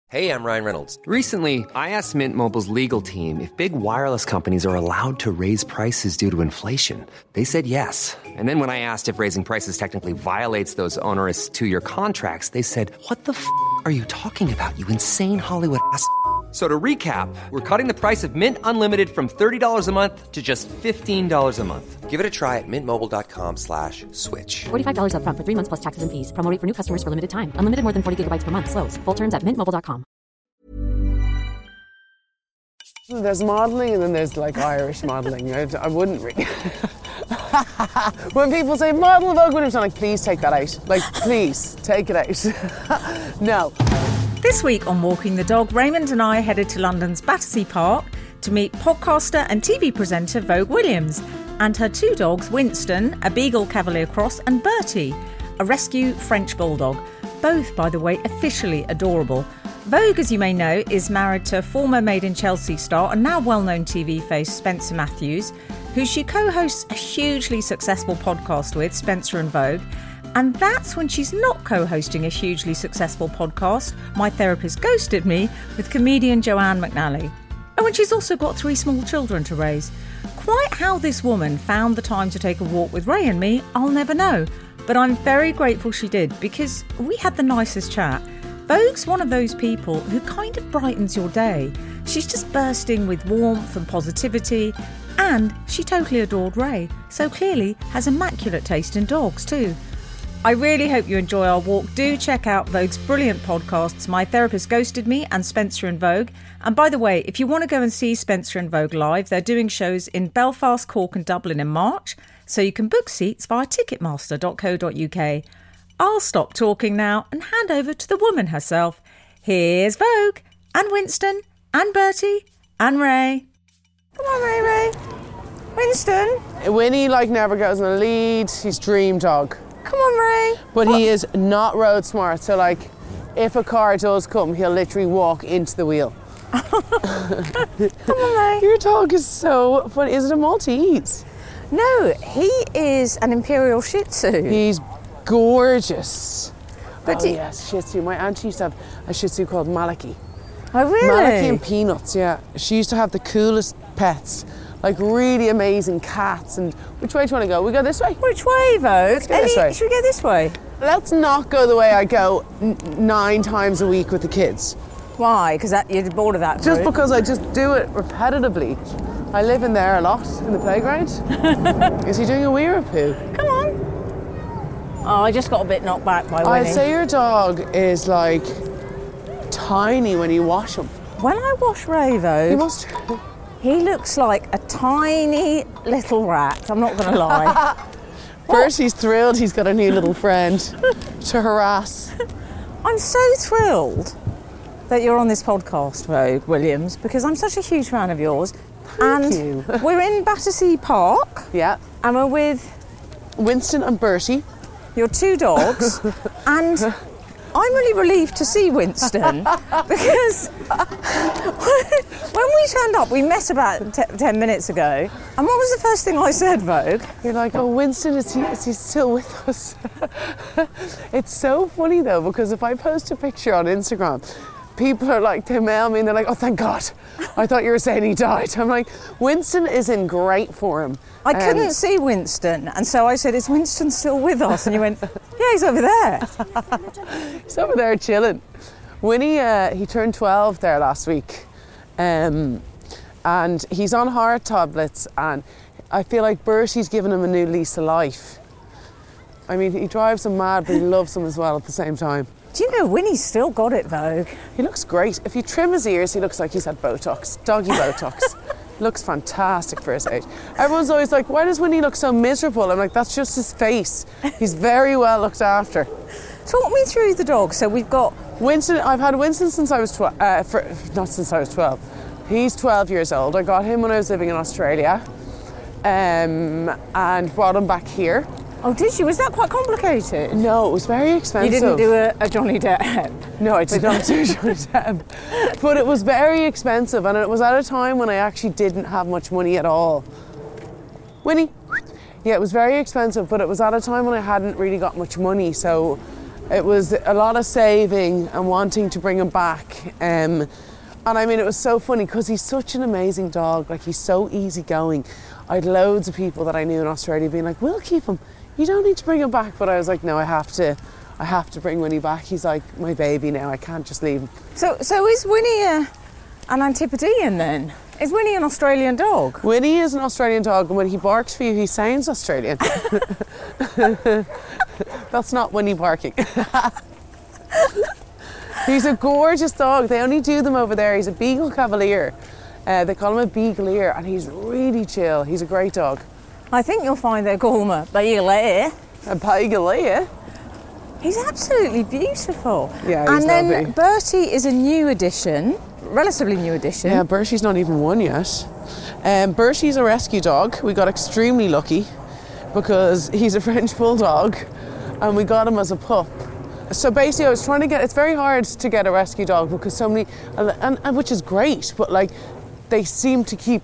Hey, I'm Ryan Reynolds. Recently, I asked Mint Mobile's legal team if big wireless companies are allowed to raise prices due to inflation. They said yes. And then when I asked if raising prices technically violates those onerous two-year contracts, they said, "What the f*** are you talking about, you insane Hollywood ass?" So to recap, we're cutting the price of Mint Unlimited from $30 a month to just $15 a month. Give it a try at mintmobile.com/switch. $45 up front for 3 months plus taxes and fees. Promo rate for new customers for limited time. Unlimited more than 40 gigabytes per month. Slows full terms at mintmobile.com. There's modelling and then there's like Irish modelling. I wouldn't really. When people say model Vogue Williams, I'm like, please take that out. Like, please take it out. No. This week on Walking the Dog, Raymond and I headed to London's Battersea Park to meet podcaster and TV presenter Vogue Williams and her two dogs, Winston, a Beagle Cavalier Cross, and Bertie, a rescue French Bulldog. Both, by the way, officially adorable. Vogue, as you may know, is married to former Made in Chelsea star and now well-known TV face Spencer Matthews, who she co-hosts a hugely successful podcast with, Spencer and Vogue. And that's when she's not co-hosting a hugely successful podcast, My Therapist Ghosted Me, with comedian Joanne McNally. Oh, and she's also got 3 small children to raise. Quite how this woman found the time to take a walk with Ray and me, I'll never know. But I'm very grateful she did, because we had the nicest chat. Vogue's one of those people who kind of brightens your day. She's just bursting with warmth and positivity, and she totally adored Ray, so clearly has immaculate taste in dogs too. I really hope you enjoy our walk. Do check out Vogue's brilliant podcasts, My Therapist Ghosted Me and Spencer and Vogue. And by the way, if you want to go and see Spencer and Vogue live, they're doing shows in Belfast, Cork and Dublin in March, so you can book seats via ticketmaster.co.uk. I'll stop talking now and hand over to the woman herself. Here's Vogue and Winston and Bertie and Ray. Come on, Ray. Winston. Winnie never goes on a lead. He's dream dog. Come on, Ray. But he is not road smart, so if a car does come, he'll literally walk into the wheel. Come on, Ray. Your dog is so funny. Is it a Maltese? No, he is an Imperial Shih Tzu. He's gorgeous. But yes, Shih Tzu. My auntie used to have a Shih Tzu called Maliki. Oh, really? Maliki and Peanuts, yeah. She used to have the coolest pets. Really amazing cats. And which way do you want to go? We go this way? Which way, Vogue? Let's go this way. Should we go this way? Let's not go the way I go 9 times a week with the kids. Why? Because you're bored of that Just route? because I just do it repetitively. I live in there a lot, in the playground. Is he doing a wee or a poo? Come on. Oh, I just got a bit knocked back by Winnie. I'd say your dog is tiny when you wash him. When I wash Ray, Vogue, He must... he looks like a tiny little rat, I'm not going to lie. First, he's thrilled he's got a new little friend to harass. I'm so thrilled that you're on this podcast, Vogue Williams, because I'm such a huge fan of yours. Thank you. We're in Battersea Park. Yeah. And we're with Winston and Bertie. your 2 dogs. And I'm really relieved to see Winston because when we turned up, we met about 10 minutes ago. And what was the first thing I said, Vogue? You're like, oh, Winston, is he still with us? It's so funny, though, because if I post a picture on Instagram, people are they mail me and they're like, oh, thank God. I thought you were saying he died. I'm like, Winston is in great form. I couldn't see Winston. And so I said, is Winston still with us? And you went, yeah, he's over there. He's over there chilling. Winnie, he turned 12 there last week. And he's on heart tablets. And I feel like Bertie's given him a new lease of life. I mean, he drives him mad, but he loves him as well at the same time. Do you know Winnie's still got it, Vogue? He looks great. If you trim his ears, he looks like he's had Botox, doggy Botox. Looks fantastic for his age. Everyone's always like, why does Winnie look so miserable? I'm like, that's just his face. He's very well looked after. Talk me through the dog. So we've got Winston. I've had Winston since I was 12. Not since I was 12. He's 12 years old. I got him when I was living in Australia, and brought him back here. Oh, did you? Was that quite complicated? No, it was very expensive. You didn't do a Johnny Depp? No, I did not do Johnny Depp. But it was very expensive, and it was at a time when I actually didn't have much money at all. Winnie? Yeah, it was very expensive, but it was at a time when I hadn't really got much money, so It was a lot of saving and wanting to bring him back. And I mean, it was so funny because he's such an amazing dog. Like, he's so easygoing. I had loads of people that I knew in Australia being like, we'll keep him. You don't need to bring him back. But I was like, no, I have to bring Winnie back. He's like my baby now. I can't just leave him. So is Winnie an Antipodean then? Is Winnie an Australian dog? Winnie is an Australian dog, and when he barks for you, he sounds Australian. That's not Winnie barking. He's a gorgeous dog. They only do them over there. He's a Beagle Cavalier. They call him a Beagleier, and he's really chill. He's a great dog. I think you'll find they call him a Beagleier. A Beagleier? He's absolutely beautiful. Yeah, he's and then lovely. Bertie is a new addition, relatively new addition. Yeah, Bertie's not even one yet. Bertie's a rescue dog. We got extremely lucky because he's a French bulldog, and we got him as a pup. So basically, I was trying to get. It's very hard to get a rescue dog because so many, and which is great, but like they seem to keep.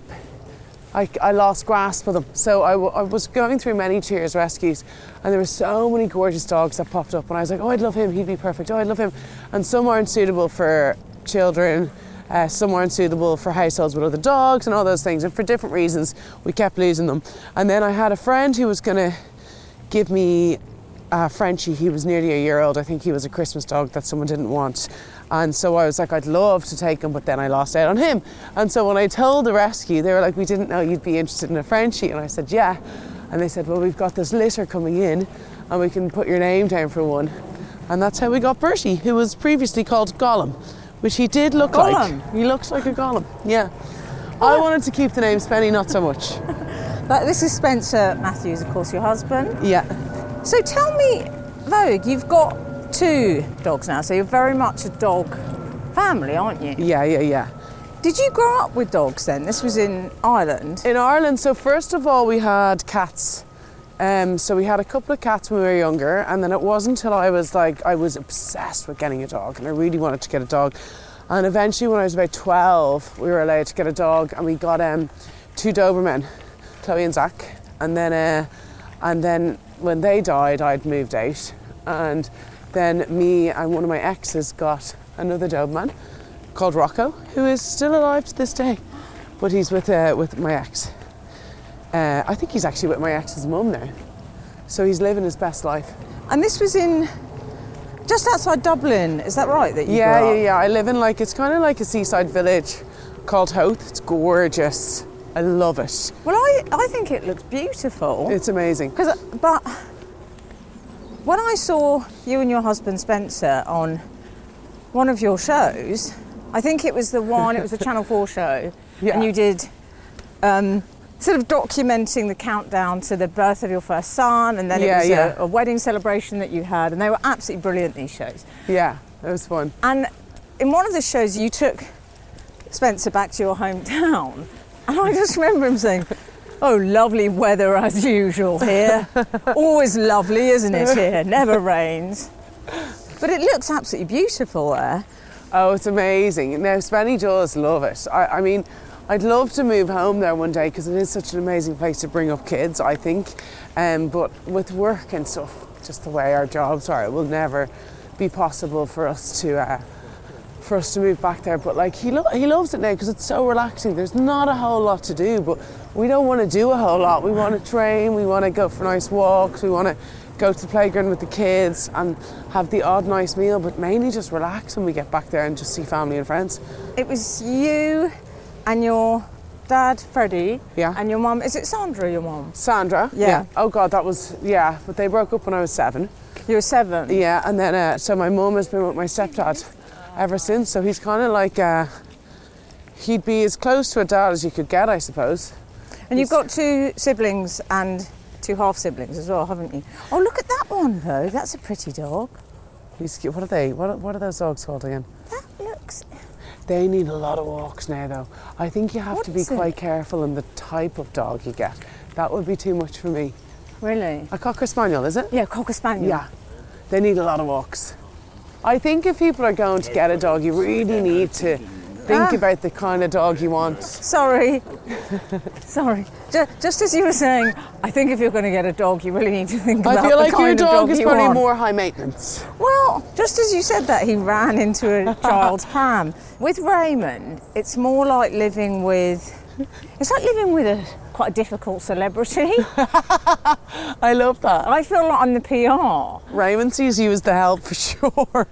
I lost grasp of them. So I was going through many Cheers rescues, and there were so many gorgeous dogs that popped up, and I was like, oh, I'd love him. He'd be perfect. Oh, I'd love him. And some aren't suitable for children. Some aren't suitable for households with other dogs and all those things. And for different reasons, we kept losing them. And then I had a friend who was going to give me Frenchie. He was nearly a year old. I think he was a Christmas dog that someone didn't want. And so I was like, I'd love to take him, but then I lost out on him. And so when I told the rescue, they were like, we didn't know you'd be interested in a Frenchie. And I said, yeah. And they said, well, we've got this litter coming in and we can put your name down for one. And that's how we got Bertie, who was previously called Gollum, which he did look Gollum? like. He looks like a Gollum, yeah. I wanted to keep the name Spenny, not so much. But this is Spencer Matthews, of course, your husband. Yeah. So tell me, Vogue, you've got 2 dogs now, so you're very much a dog family, aren't you? Yeah. Did you grow up with dogs then? This was in Ireland. In Ireland, so first of all, we had cats. So we had a couple of cats when we were younger, and then it wasn't until I was obsessed with getting a dog, and I really wanted to get a dog. And eventually, when I was about 12, we were allowed to get a dog, and we got 2 Dobermen, Chloe and Zach. And then when they died, I'd moved out, and then me and one of my exes got another Doberman called Rocco, who is still alive to this day, but he's with my ex. I think he's actually with my ex's mum now, so he's living his best life. And this was in just outside Dublin, is that right? That you grew up? Yeah. I live in it's kind of like a seaside village called Howth. It's gorgeous. I love it. Well, I think it looks beautiful. It's amazing. But when I saw you and your husband Spencer on one of your shows, I think it was it was a Channel 4 show, yeah. And you did sort of documenting the countdown to the birth of your first son, and then it was a wedding celebration that you had, and they were absolutely brilliant, these shows. Yeah, it was fun. And in one of the shows, you took Spencer back to your hometown, and I just remember him saying, oh, lovely weather as usual here. Always lovely, isn't it, here? Never rains. But it looks absolutely beautiful there. Oh, it's amazing. Now, Spenny does love it. I mean, I'd love to move home there one day because it is such an amazing place to bring up kids, I think. But with work and stuff, just the way our jobs are, it will never be possible for us to move back there. But he loves it now because it's so relaxing. There's not a whole lot to do, but we don't want to do a whole lot. We want to train, we want to go for nice walks, we want to go to the playground with the kids and have the odd nice meal, but mainly just relax when we get back there and just see family and friends. It was you and your dad, Freddie, and your mum. Is it Sandra, your mum? Sandra? Yeah. Oh God, but they broke up when I was 7. You were 7? Yeah, and then, so my mum has been with my stepdad ever since, so he's kind of he'd be as close to a dad as you could get, I suppose. And you've got 2 siblings and 2 half-siblings as well, haven't you? Oh, look at that one, though. That's a pretty dog. He's cute. What are they? What are those dogs called again? That looks... They need a lot of walks now, though. I think you have to be quite careful in the type of dog you get. That would be too much for me. Really? A Cocker Spaniel, is it? Yeah, Cocker Spaniel. Yeah. They need a lot of walks. I think if people are going to get a dog, you really need to think about the kind of dog you want. Sorry. Just as you were saying, I think if you're going to get a dog, you really need to think about I feel like the kind your of dog dog is you probably want. more high maintenance. Well, just as you said that, he ran into a child's pram. With Raymond, it's more like living with quite a difficult celebrity. I love that. I feel like I'm the PR. Raymond sees you as the help for sure.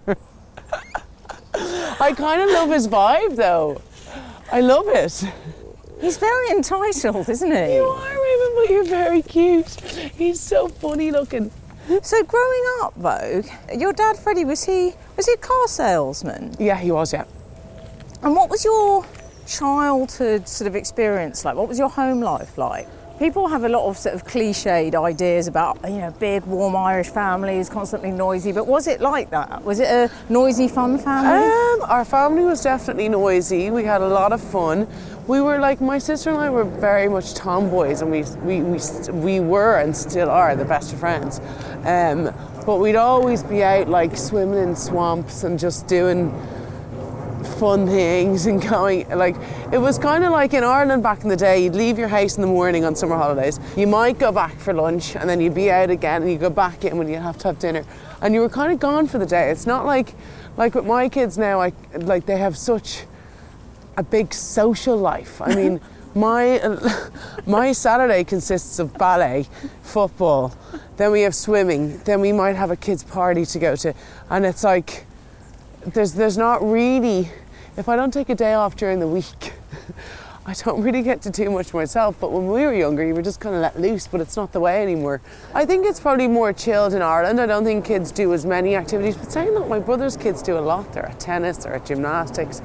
I kind of love his vibe though. I love it. He's very entitled, isn't he? You are, Raymond, but you're very cute. He's so funny looking. So growing up, Vogue, your dad Freddie, was he a car salesman? Yeah, he was, yeah. And what was your childhood sort of experience like? What was your home life like? People have a lot of sort of cliched ideas about, big, warm Irish families, constantly noisy, but was it like that? Was it a noisy, fun family? Our family was definitely noisy. We had a lot of fun. We were like, my sister and I were very much tomboys, and we were and still are the best of friends. But we'd always be out like swimming in swamps and just doing fun things and going, like, it was kind of like in Ireland back in the day. You'd leave your house in the morning on summer holidays, you might go back for lunch, and then you'd be out again and you go back in when you have to have dinner, and you were kind of gone for the day. It's not like with my kids now, they have such a big social life. I mean, my Saturday consists of ballet, football, then we have swimming, then we might have a kids' party to go to, and it's like there's not really, if I don't take a day off during the week, I don't really get to do much myself. But when we were younger, you were just kind of let loose, but it's not the way anymore. I think it's probably more chilled in Ireland. I don't think kids do as many activities, but saying that, my brother's kids do a lot. They're at tennis, they're at gymnastics.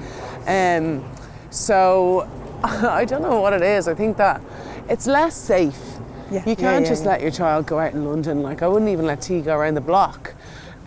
So I don't know what it is. I think that it's less safe. You can't just let your child go out in London. Like, I wouldn't even let T go around the block.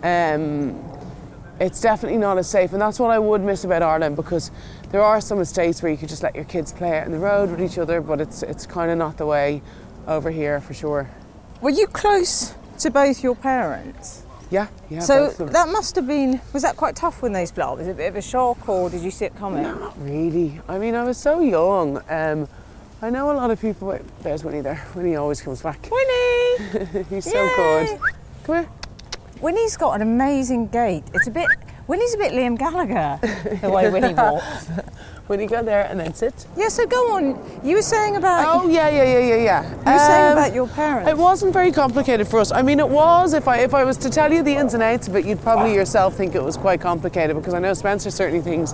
It's definitely not as safe, and that's what I would miss about Ireland, because there are some estates where you could just let your kids play out on the road with each other, but it's kind of not the way over here for sure. Were you close to both your parents? Yeah. So both of them. that must have been, was that quite tough when they split up? Was it a bit of a shock, or did you see it coming? No, not really. I mean, I was so young. I know a lot of people. Wait, there's Winnie there. Winnie always comes back. Winnie! He's so good. Come here. Winnie's got an amazing gait. Winnie's a bit Liam Gallagher, the way Winnie walks. Winnie, go there and then sit. Yeah, so go on. You were saying about... Oh, yeah. You were saying about your parents. It wasn't very complicated for us. I mean, it was. If I was to tell you the ins and outs of it, you'd probably yourself think it was quite complicated, because I know Spencer certainly thinks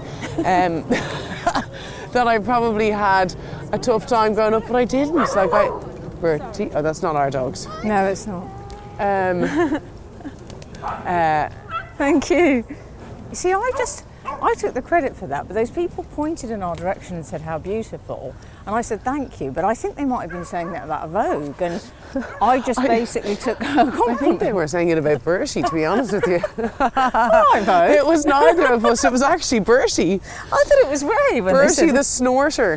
that I probably had a tough time growing up, but I didn't. Bertie. Oh, that's not our dogs. No, it's not. Thank you. You see, I took the credit for that, but those people pointed in our direction and said how beautiful, and I said thank you, but I think they might have been saying that about Vogue, and I just basically took a compliment. I think they were saying it about Bertie, to be honest with you. Hi, Vogue. It was neither of us, it was actually Bertie. I thought it was Ray. Bertie the snorter.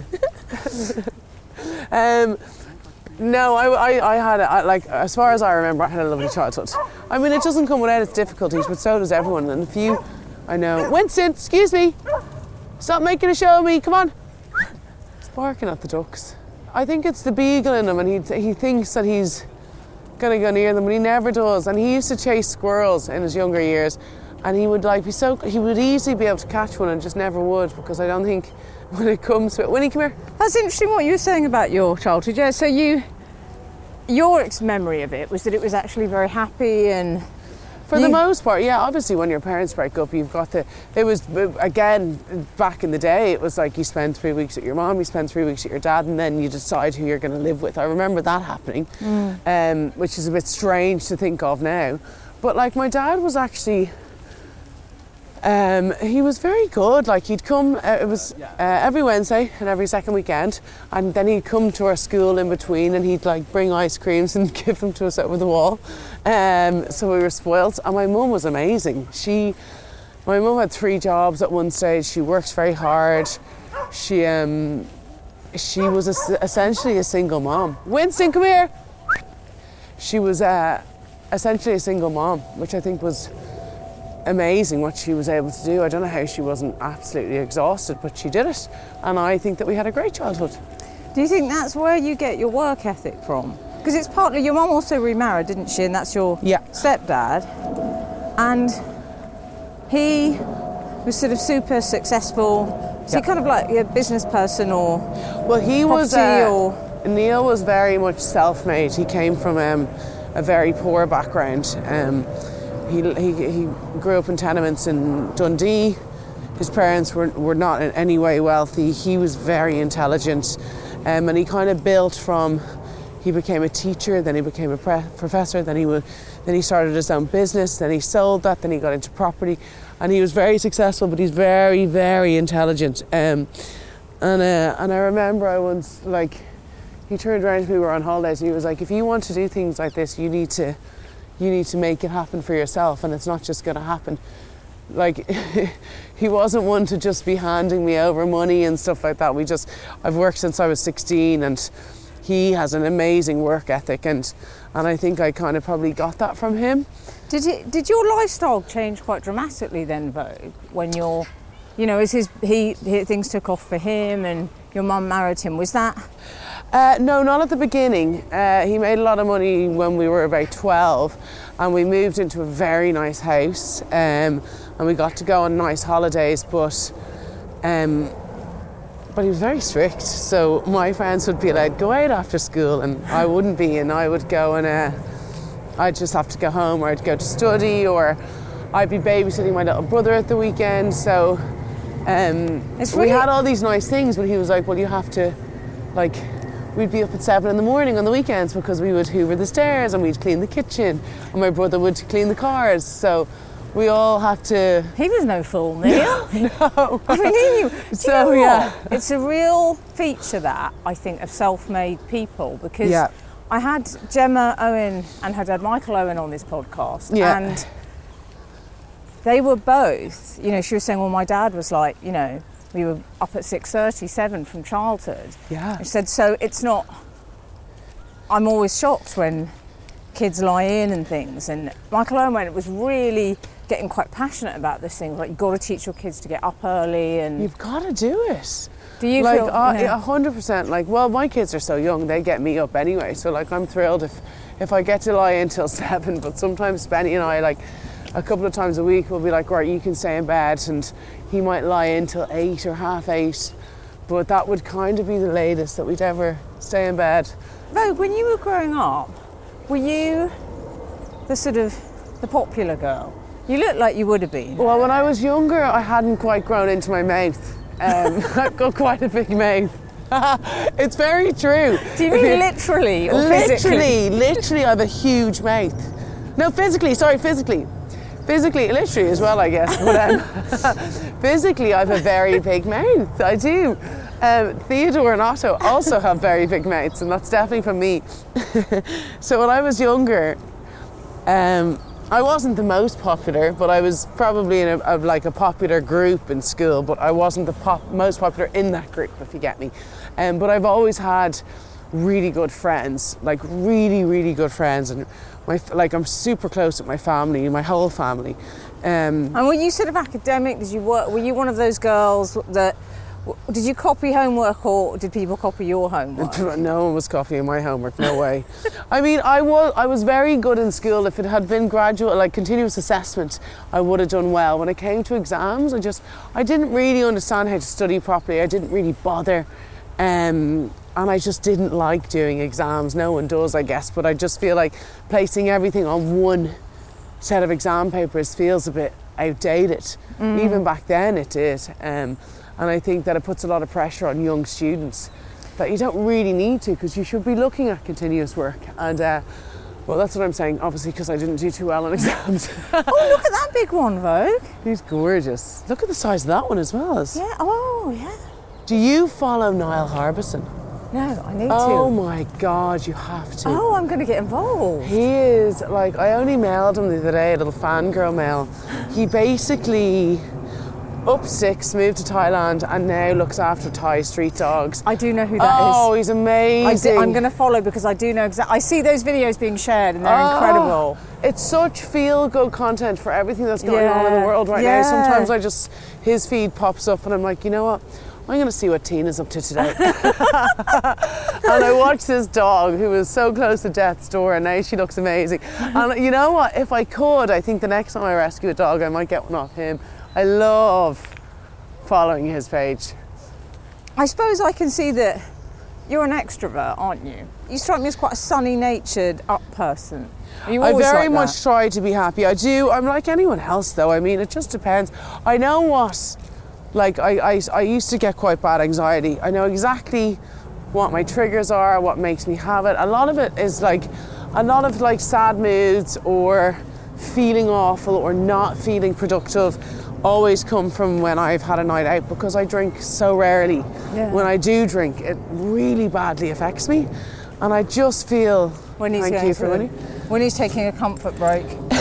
No, I had, as far as I remember, I had a lovely childhood. I mean, it doesn't come without its difficulties, but so does everyone. And I know, Winston, excuse me, stop making a show of me, come on. He's barking at the ducks. I think it's the beagle in him, and he thinks that he's gonna go near them, but he never does. And he used to chase squirrels in his younger years, and he would he would easily be able to catch one and just never would, because I don't think when it comes to it. Winnie, come here. That's interesting what you were saying about your childhood. Yeah, so your memory of it was that it was actually very happy, and for the most part, yeah. Obviously, when your parents break up, you've got it was, again, back in the day, it was like you spend 3 weeks with your mom, you spend 3 weeks with your dad, and then you decide who you're going to live with. I remember that happening, which is a bit strange to think of now. But like, my dad was actually, he was very good. Like, he'd come, it was every Wednesday and every second weekend, and then he'd come to our school in between, and he'd like bring ice creams and give them to us over the wall. So we were spoilt, and my mum was amazing. My mum had 3 jobs at one stage. She worked very hard. She was essentially a single mom. Winston, come here. She was essentially a single mom, which I think was amazing what she was able to do. I don't know how she wasn't absolutely exhausted, but she did it. And I think that we had a great childhood. Do you think that's where you get your work ethic from? Because it's partly, your mum also remarried, didn't she? And that's your stepdad. And he was sort of super successful. So he kind of like a business person or... Well, he was... or... Neil was very much self-made. He came from a very poor background. He grew up in tenements in Dundee. His parents were not in any way wealthy. He was very intelligent, and he kind of built from... He became a teacher, then he became a professor, then he started his own business, then he sold that, then he got into property, and he was very successful, but he's very, very intelligent. And I remember I once, like, he turned around to me, we were on holidays, and he was like, if you want to do things like this, you need to make it happen for yourself, and it's not just going to happen. Like, he wasn't one to just be handing me over money and stuff like that. I've worked since I was 16, and he has an amazing work ethic, and I think I kind of probably got that from him. Did your lifestyle change quite dramatically then, Vogue, when as things took off for him and your mum married him? Was that... No, not at the beginning. He made a lot of money when we were about 12, and we moved into a very nice house, and we got to go on nice holidays, but he was very strict. So my friends would be like, go out after school, and I wouldn't be, and I would go and I'd just have to go home, or I'd go to study, or I'd be babysitting my little brother at the weekend. So we had all these nice things, but he was like, well, you have to, like... We'd be up at 7 in the morning on the weekends because we would hoover the stairs and we'd clean the kitchen, and my brother would clean the cars. So we all had to... He was no fool, Neil. No. I mean, it's a real feature, that, I think, of self-made people, because I had Gemma Owen and her dad Michael Owen on this podcast, and they were both, she was saying, well, my dad was like, we were up at 6:30, 7 from childhood. Yeah. She said, so it's not... I'm always shocked when kids lie in and things. And Michael Owen was really getting quite passionate about this thing. Like, you've got to teach your kids to get up early, and... You've got to do it. Do you feel... 100%. Like, well, my kids are so young, they get me up anyway. So, like, I'm thrilled if I get to lie in till 7. But sometimes Benny and I, like, a couple of times a week, we'll be like, right, you can stay in bed, and he might lie in till 8 or 8:30, but that would kind of be the latest that we'd ever stay in bed. Vogue, when you were growing up, were you the popular girl? You look like you would have been. Well, when I was younger, I hadn't quite grown into my mouth. I've got quite a big mouth. It's very true. Do you mean literally or physically? Literally, I have a huge mouth. No, physically, literally as well, I guess. But physically, I have a very big mouth. I do. Theodore and Otto also have very big mouths, and that's definitely from me. So when I was younger, I wasn't the most popular, but I was probably in a popular group in school, but I wasn't the most popular in that group, if you get me. But I've always had really good friends, like really, really good friends, and I'm super close with my family, my whole family. And were you sort of academic? Were you one of those girls that... Did you copy homework, or did people copy your homework? No one was copying my homework, no way. I mean, I was very good in school. If it had been graduate, like continuous assessment, I would have done well. When it came to exams, I didn't really understand how to study properly. I didn't really bother. And I just didn't like doing exams. No one does, I guess, but I just feel like placing everything on one set of exam papers feels a bit outdated. Even back then it did. And I think that it puts a lot of pressure on young students that you don't really need to, because you should be looking at continuous work. And well, that's what I'm saying, obviously, because I didn't do too well on exams. Oh, look at that big one, Vogue. He's gorgeous. Look at the size of that one as well. Yeah, oh, yeah. Do you follow Niall Harbison? No, I need to. Oh my God, you have to. Oh, I'm going to get involved. He is, like, I only mailed him the other day, a little fangirl mail. He basically up 6, moved to Thailand, and now looks after Thai street dogs. I do know who that is. Oh, he's amazing. I'm going to follow because I do know exactly. I see those videos being shared and they're incredible. It's such feel-good content for everything that's going on in the world right now. Sometimes his feed pops up and I'm like, you know what? I'm going to see what Tina's up to today. And I watched this dog who was so close to death's door, and now she looks amazing. And you know what? If I could, I think the next time I rescue a dog, I might get one off him. I love following his page. I suppose I can see that you're an extrovert, aren't you? You strike me as quite a sunny-natured, up person. Are you always I very like much that? try to be happy. I do. I'm like anyone else, though. I mean, it just depends. I know what... Like, I used to get quite bad anxiety. I know exactly what my triggers are, what makes me have it. A lot of it is like sad moods or feeling awful or not feeling productive always come from when I've had a night out, because I drink so rarely. Yeah. When I do drink, it really badly affects me. And I just feel... When he's when he's taking a comfort break.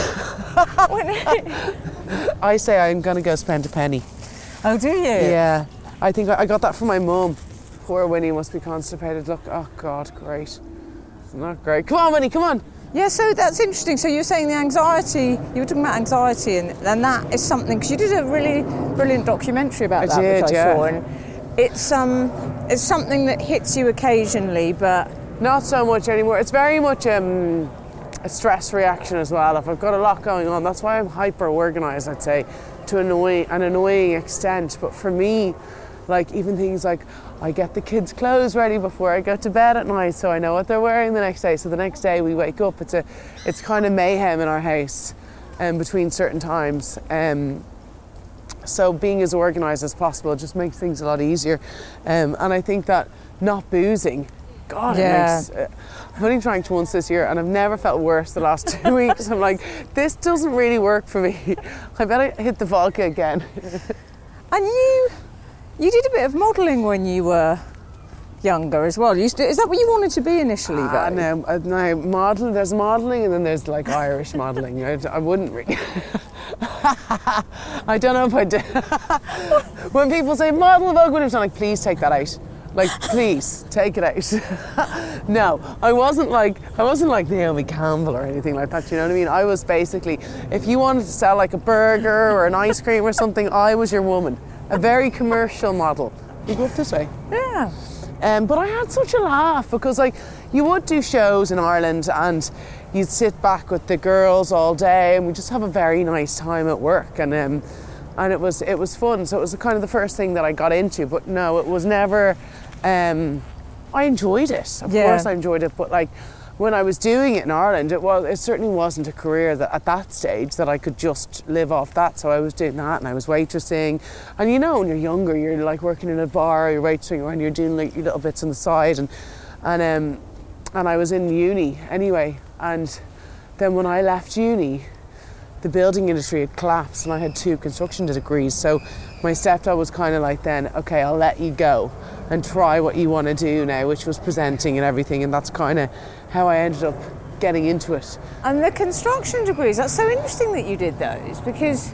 I say I'm going to go spend a penny. Oh, do you? Yeah. I think I got that from my mum. Poor Winnie must be constipated. Look, oh God, great. It's not great. Come on, Winnie, come on. Yeah, so that's interesting. So you're saying the anxiety, you were talking about anxiety, and that is something, because you did a really brilliant documentary about that, which I saw. And it's something that hits you occasionally, but... Not so much anymore. It's very much a stress reaction as well. If I've got a lot going on, that's why I'm hyper-organised, I'd say, to an annoying extent. But for me, like even things like I get the kids' clothes ready before I go to bed at night, so I know what they're wearing the next day. So the next day we wake up, it's kind of mayhem in our house between certain times. So being as organised as possible just makes things a lot easier. And I think that not boozing, God, I've only drank once this year and I've never felt worse the last 2 weeks. I'm like, this doesn't really work for me. I better hit the vodka again. And you did a bit of modelling when you were younger as well. Is that what you wanted to be initially, though? No, modelling. There's modelling and then there's like Irish modelling. I wouldn't really. I don't know if I do. When people say model Vogue Williams, I'm like, please take that out. Like, please take it out. No, I wasn't like Naomi Campbell or anything like that. You know what I mean? I was basically, if you wanted to sell like a burger or an ice cream or something, I was your woman. A very commercial model. You go up this way. Yeah. But I had such a laugh because, like, you would do shows in Ireland and you'd sit back with the girls all day and we just have a very nice time at work, and it was fun. So it was kind of the first thing that I got into. But no, it was never. I enjoyed it. Of course, I enjoyed it. But like when I was doing it in Ireland, it certainly wasn't a career that at that stage that I could just live off that. So I was doing that and I was waitressing. And you know, when you're younger, you're like working in a bar, or you're waitressing, and you're doing like your little bits on the side. And I was in uni anyway. And then when I left uni, the building industry had collapsed and I had 2 construction degrees. So my stepdad was kind of like, then, okay, I'll let you go and try what you want to do now, which was presenting and everything. And that's kind of how I ended up getting into it. And the construction degrees, that's so interesting that you did those, because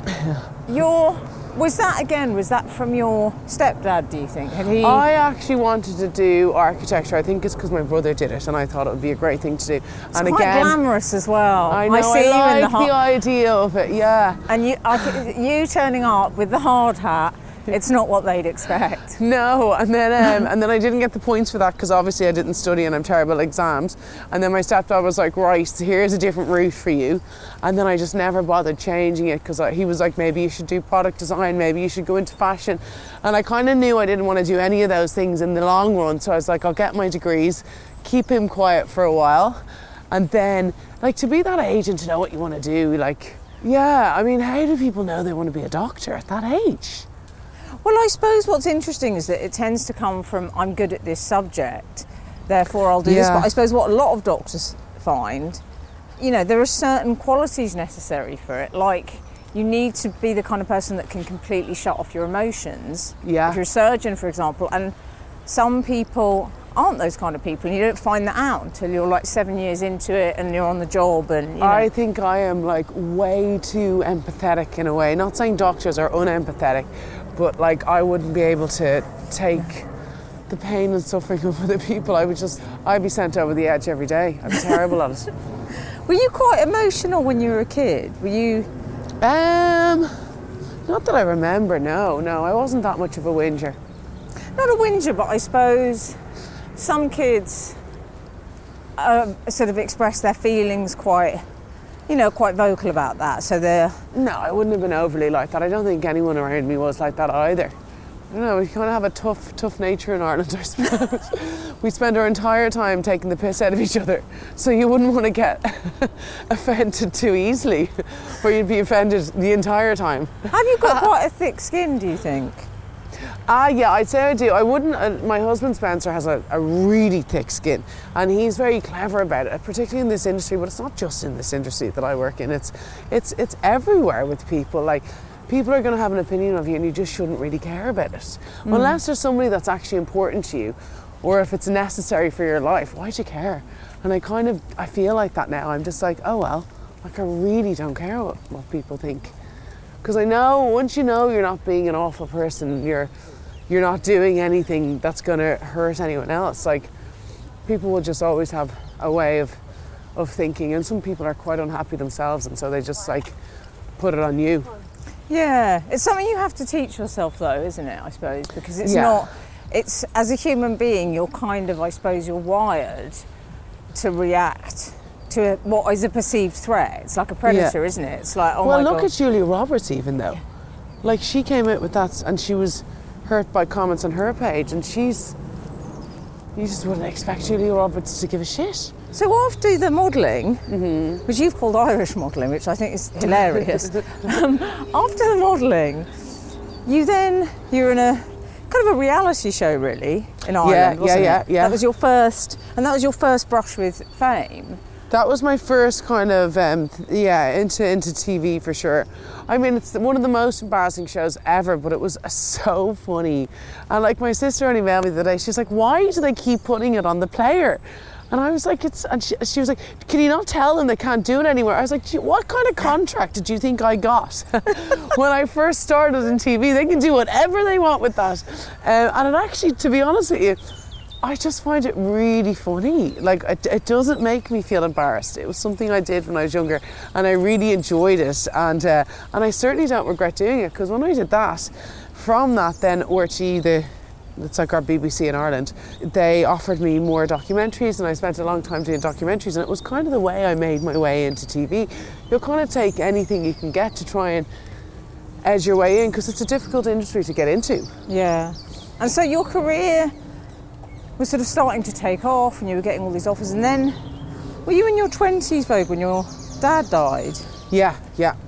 was that from your stepdad, do you think? I actually wanted to do architecture. I think it's because my brother did it and I thought it would be a great thing to do. It's quite glamorous as well. I know, I like the idea of it, yeah. And you turning up with the hard hat, it's not what they'd expect. No, and then I didn't get the points for that because obviously I didn't study and I'm terrible at exams. And then my stepdad was like, right, so here's a different route for you. And then I just never bothered changing it because he was like, maybe you should do product design, maybe you should go into fashion. And I kind of knew I didn't want to do any of those things in the long run. So I was like, I'll get my degrees, keep him quiet for a while. And then, like, to be that age and to know what you want to do, like, yeah, I mean, how do people know they want to be a doctor at that age? Well, I suppose what's interesting is that it tends to come from, I'm good at this subject, therefore I'll do this. But I suppose what a lot of doctors find, you know, there are certain qualities necessary for it. Like, you need to be the kind of person that can completely shut off your emotions. Yeah. If you're a surgeon, for example. And some people, aren't those kind of people, and you don't find that out until you're like 7 years into it and you're on the job. And you know. I think I am like way too empathetic in a way. Not saying doctors are unempathetic, but like I wouldn't be able to take the pain and suffering of other people. I'd be sent over the edge every day. I'd be terrible at it. Were you quite emotional when you were a kid? Were you? Not that I remember, no, I wasn't that much of a whinger. Not a whinger, but I suppose some kids sort of express their feelings quite vocal about that. So they're... No, I wouldn't have been overly like that. I don't think anyone around me was like that either. I don't know, we kind of have a tough nature in Ireland, I suppose. We spend our entire time taking the piss out of each other, so you wouldn't want to get offended too easily, or you'd be offended the entire time. Have you got quite a thick skin, do you think? Yeah, I'd say I do. I wouldn't. My husband Spencer has a really thick skin, and he's very clever about it, particularly in this industry. But it's not just in this industry that I work in. It's everywhere with people. Like, people are going to have an opinion of you, and you just shouldn't really care about it, unless there's somebody that's actually important to you, or if it's necessary for your life. Why'd you care? And I feel like that now. I'm just like, oh well, like I really don't care what people think, because I know once you know you're not being an awful person, you're not doing anything that's going to hurt anyone else. Like, people will just always have a way of thinking, and some people are quite unhappy themselves, and so they just like put it on you. Yeah, it's something you have to teach yourself though, isn't it, I suppose, because it's as a human being, you're kind of, I suppose, you're wired to react to what is a perceived threat. It's like a predator, isn't it? It's like, oh my God. Well, look at Julia Roberts even though. Like, she came out with that and she was hurt by comments on her page, and you just wouldn't expect Julia Roberts to give a shit. So after the modelling, which you've called Irish modelling, which I think is hilarious, after the modelling, you're in a kind of a reality show, really, in Ireland, wasn't it? Yeah. That was your first brush with fame. That was my first kind of, into TV for sure. I mean, it's one of the most embarrassing shows ever, but it was so funny. And like, my sister only emailed me the other day, she's like, why do they keep putting it on the player? And I was like, she was like, can you not tell them they can't do it anymore? I was like, what kind of contract did you think I got? When I first started in TV, they can do whatever they want with that. And it actually, to be honest with you, I just find it really funny. Like, it doesn't make me feel embarrassed. It was something I did when I was younger, and I really enjoyed it. And I certainly don't regret doing it, because when I did that, from that then RTÉ, it's like our BBC in Ireland, they offered me more documentaries, and I spent a long time doing documentaries, and it was kind of the way I made my way into TV. You'll kind of take anything you can get to try and edge your way in, because it's a difficult industry to get into. Yeah. And so your career was sort of starting to take off, and you were getting all these offers, and then were you in your 20s, Vogue, when your dad died? Yeah,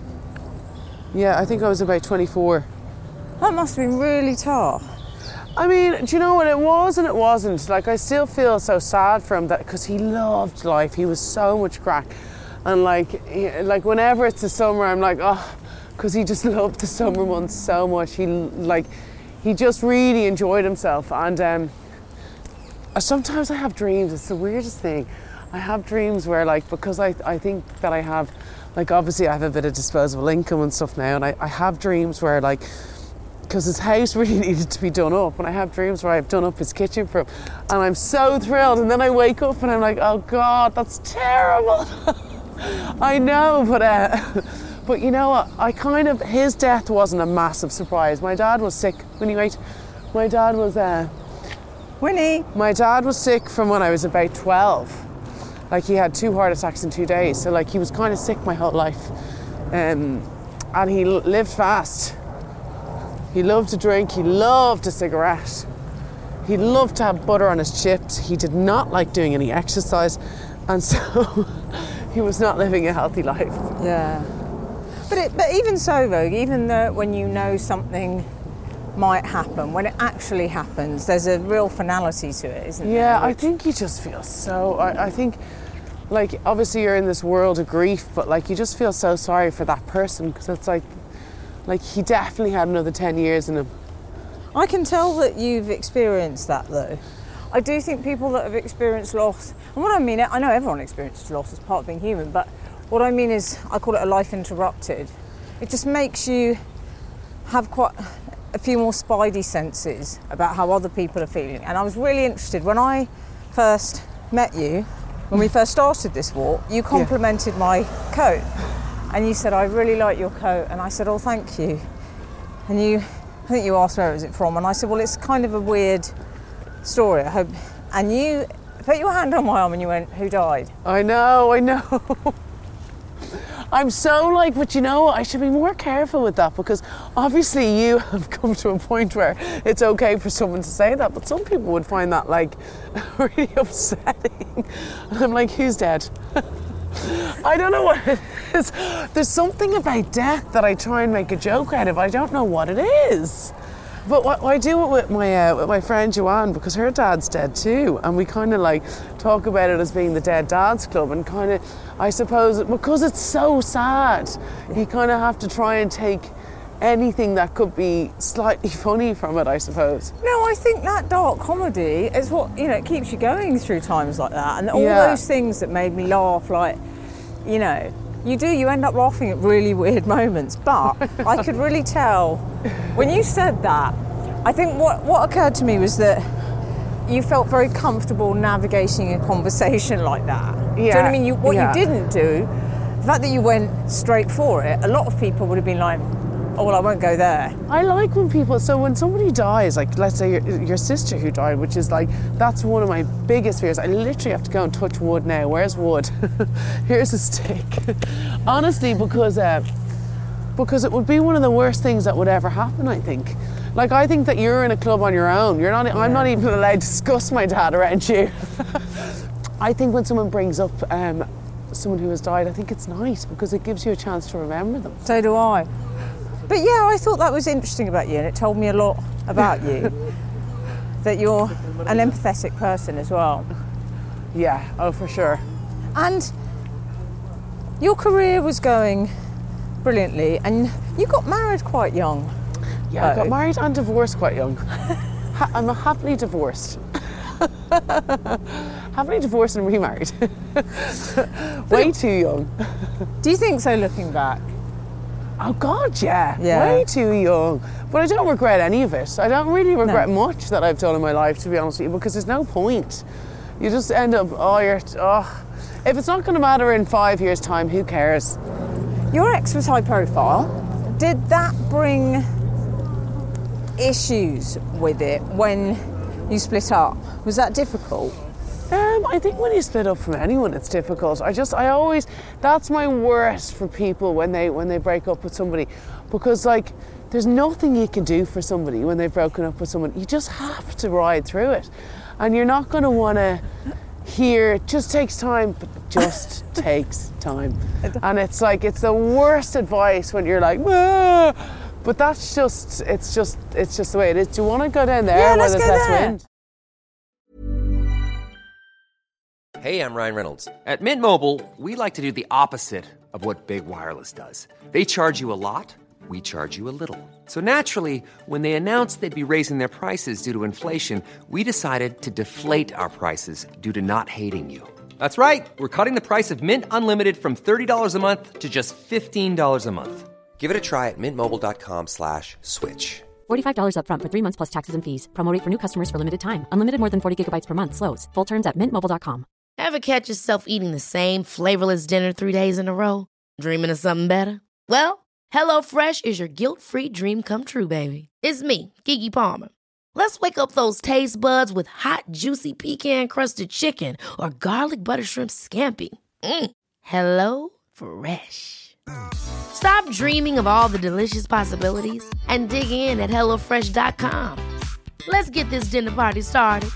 I think I was about 24. That must have been really tough. I mean, do you know what, it was and it wasn't. Like, I still feel so sad for him, that because he loved life. He was so much crack. And like whenever it's the summer, I'm like, oh, because he just loved the summer months so much. He just really enjoyed himself. And sometimes I have dreams. It's the weirdest thing. I have dreams where, like, because I think that I have, like, obviously I have a bit of disposable income and stuff now, and I have dreams where, like, because his house really needed to be done up, and I have dreams where I've done up his kitchen for him, and I'm so thrilled, and then I wake up and I'm like, oh God, that's terrible. I know, but you know what, his death wasn't a massive surprise. My dad was sick. My dad was Winnie. My dad was sick from when I was about 12. Like, he had 2 heart attacks in 2 days, so like, he was kind of sick my whole life, and he lived fast. He loved to drink, he loved a cigarette, he loved to have butter on his chips, he did not like doing any exercise, and so he was not living a healthy life. Yeah. But even so, Vogue, even though when you know something might happen, when it actually happens, there's a real finality to it, isn't there? Yeah, I think you just feel so, I think, like, obviously you're in this world of grief, but like, you just feel so sorry for that person, because it's like he definitely had another 10 years in him. I can tell that you've experienced that though. I do think people that have experienced loss, and what I mean, I know everyone experiences loss as part of being human, but what I mean is, I call it a life interrupted. It just makes you have quite a few more spidey senses about how other people are feeling. And I was really interested when I first met you, when we first started this walk, you complimented my coat. And you said, I really like your coat. And I said, oh, thank you. And I think you asked where is it from. And I said, well, it's kind of a weird story, I hope. And you put your hand on my arm and you went, who died? I know. I'm so like, but you know, I should be more careful with that, because obviously you have come to a point where it's okay for someone to say that, but some people would find that like really upsetting. And I'm like, who's dead? I don't know what it is. There's something about death that I try and make a joke out of. I don't know what it is. But what I do it with my friend Joanne, because her dad's dead too, and we kind of like talk about it as being the Dead Dads Club, and kind of, I suppose, because it's so sad, you kind of have to try and take anything that could be slightly funny from it, I suppose. No, I think that dark comedy is what, you know, it keeps you going through times like that, and all those things that made me laugh, like, you know, you end up laughing at really weird moments, but I could really tell when you said that. I think what occurred to me was that you felt very comfortable navigating a conversation like that. Yeah. Do you know what I mean? You didn't do, the fact that you went straight for it, a lot of people would have been like, oh, well, I won't go there. I like when somebody dies, like let's say your sister who died, which is like, that's one of my biggest fears. I literally have to go and touch wood now. Where's wood? Here's a stick. Honestly, because it would be one of the worst things that would ever happen, I think. Like, I think that you're in a club on your own. I'm not even allowed to discuss my dad around you. I think when someone brings up someone who has died, I think it's nice because it gives you a chance to remember them. So do I. But yeah, I thought that was interesting about you, and it told me a lot about you. That you're an empathetic person as well. Yeah, oh, for sure. And your career was going brilliantly, and you got married quite young. Yeah, I got married and divorced quite young. I'm happily divorced. Happily divorced and remarried. Way too young. Do you think so, looking back? Oh God, yeah. Way too young. But I don't regret any of it. I don't really regret much that I've done in my life, to be honest with you, because there's no point. You just end up, if it's not going to matter in 5 years' time, who cares? Your ex was high profile. Did that bring issues with it when you split up? Was that difficult? I think when you split up from anyone, it's difficult. That's my worst for people when they break up with somebody, because like, there's nothing you can do for somebody when they've broken up with someone. You just have to ride through it, and you're not going to want to hear it just takes time, but it just takes time. And it's like, it's the worst advice when you're like, ah! But that's just, it's just the way it is. Do you want to go down there where there's less wind? Hey, I'm Ryan Reynolds. At Mint Mobile, we like to do the opposite of what Big Wireless does. They charge you a lot, we charge you a little. So naturally, when they announced they'd be raising their prices due to inflation, we decided to deflate our prices due to not hating you. That's right. We're cutting the price of Mint Unlimited from $30 a month to just $15 a month. Give it a try at mintmobile.com/switch. $45 up front for 3 months plus taxes and fees. Promo rate for new customers for limited time. Unlimited more than 40 gigabytes per month. Slows full terms at mintmobile.com. Ever catch yourself eating the same flavorless dinner 3 days in a row? Dreaming of something better? Well, HelloFresh is your guilt-free dream come true, baby. It's me, Keke Palmer. Let's wake up those taste buds with hot, juicy pecan-crusted chicken or garlic butter shrimp scampi. Hello Fresh. Stop dreaming of all the delicious possibilities and dig in at HelloFresh.com. Let's get this dinner party started.